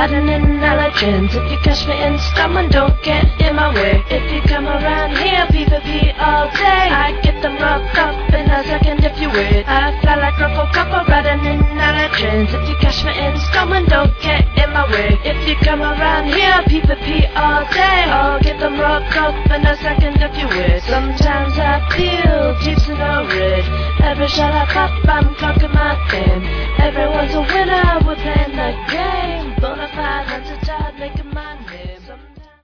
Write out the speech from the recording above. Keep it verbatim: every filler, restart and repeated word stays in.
riding in elegance. If you catch me in Scotland, don't get in my way. If you come around here, P V P all day. I get them roughed up in a second if you wait. I fly like Ruffle Copper, riding in elegance. If you catch me in Scotland, don't get in my way. If you come around here, P V P all day. I'll get them roughed up in a second if you wait. Sometimes I feel deep in the red. Every shot I pop, I'm clocking my fame. Everyone's a winner, we're playing the game. Bonafide,